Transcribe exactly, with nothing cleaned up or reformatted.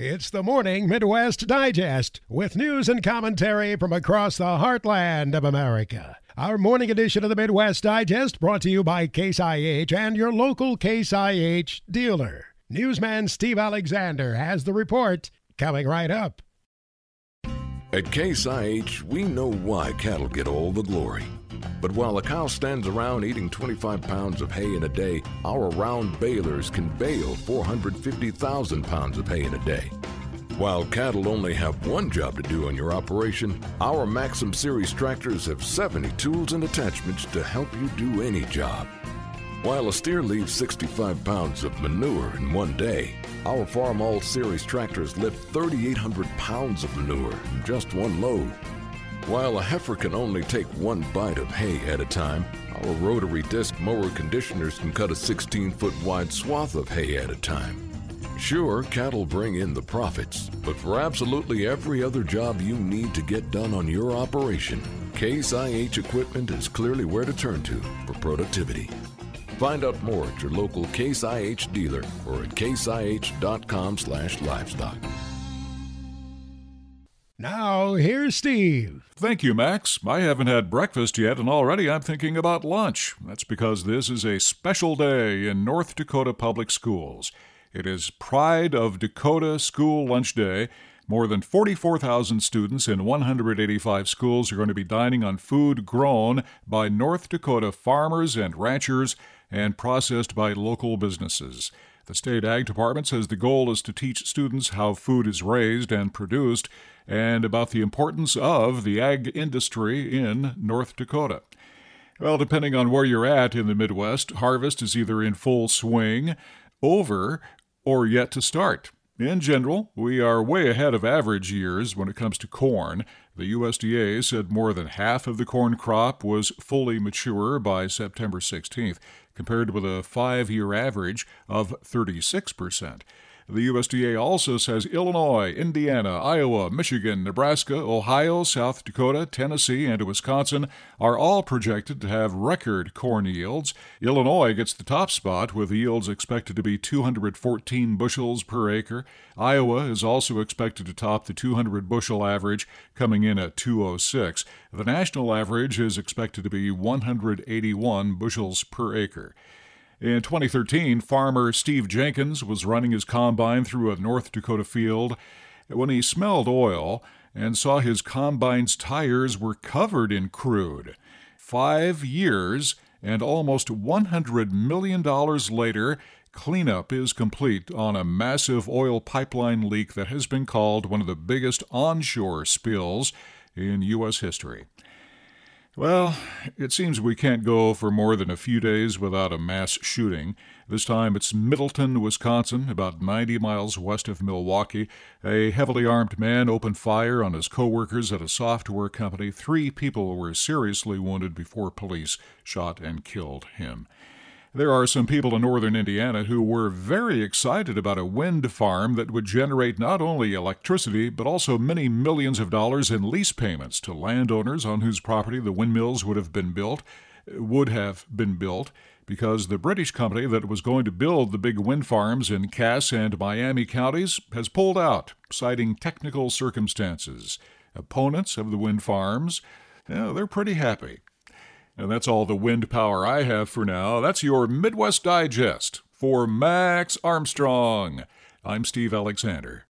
It's the Morning Midwest Digest with news and commentary from across the heartland of America. Our morning edition of the Midwest Digest brought to you by Case I H and your local Case I H dealer. Newsman Steve Alexander has the report coming right up. At Case I H, we know why cattle get all the glory. But while a cow stands around eating twenty-five pounds of hay in a day, our round balers can bale four hundred fifty thousand pounds of hay in a day. While cattle only have one job to do on your operation, our Maxim Series tractors have seventy tools and attachments to help you do any job. While a steer leaves sixty-five pounds of manure in one day, our Farm All Series tractors lift thirty-eight hundred pounds of manure in just one load. While a heifer can only take one bite of hay at a time, our rotary disc mower conditioners can cut a sixteen-foot wide swath of hay at a time. Sure, cattle bring in the profits, but for absolutely every other job you need to get done on your operation, Case I H equipment is clearly where to turn to for productivity. Find out more at your local Case I H dealer or at case I H dot com slash livestock. Now, here's Steve. Thank you, Max. I haven't had breakfast yet, and already I'm thinking about lunch. That's because this is a special day in North Dakota Public Schools. It is Pride of Dakota School Lunch Day. More than forty-four thousand students in one hundred eighty-five schools are going to be dining on food grown by North Dakota farmers and ranchers and processed by local businesses. The State Ag Department says the goal is to teach students how food is raised and produced and about the importance of the ag industry in North Dakota. Well, depending on where you're at in the Midwest, harvest is either in full swing, over, or yet to start. In general, we are way ahead of average years when it comes to corn. The U S D A said more than half of the corn crop was fully mature by September sixteenth, compared with a five-year average of thirty-six percent. The U S D A also says Illinois, Indiana, Iowa, Michigan, Nebraska, Ohio, South Dakota, Tennessee, and Wisconsin are all projected to have record corn yields. Illinois gets the top spot with yields expected to be two hundred fourteen bushels per acre. Iowa is also expected to top the two hundred bushel average, coming in at two oh six. The national average is expected to be one hundred eighty-one bushels per acre. In twenty thirteen, farmer Steve Jenkins was running his combine through a North Dakota field when he smelled oil and saw his combine's tires were covered in crude. Five years and almost one hundred million dollars later, cleanup is complete on a massive oil pipeline leak that has been called one of the biggest onshore spills in U S history. Well, it seems we can't go for more than a few days without a mass shooting. This time it's Middleton, Wisconsin, about ninety miles west of Milwaukee. A heavily armed man opened fire on his co-workers at a software company. Three people were seriously wounded before police shot and killed him. There are some people in northern Indiana who were very excited about a wind farm that would generate not only electricity, but also many millions of dollars in lease payments to landowners on whose property the windmills would have been built, would have been built, because the British company that was going to build the big wind farms in Cass and Miami counties has pulled out, citing technical circumstances. Opponents of the wind farms, yeah, they're pretty happy. And that's all the wind power I have for now. That's your Midwest Digest. For Max Armstrong, I'm Steve Alexander.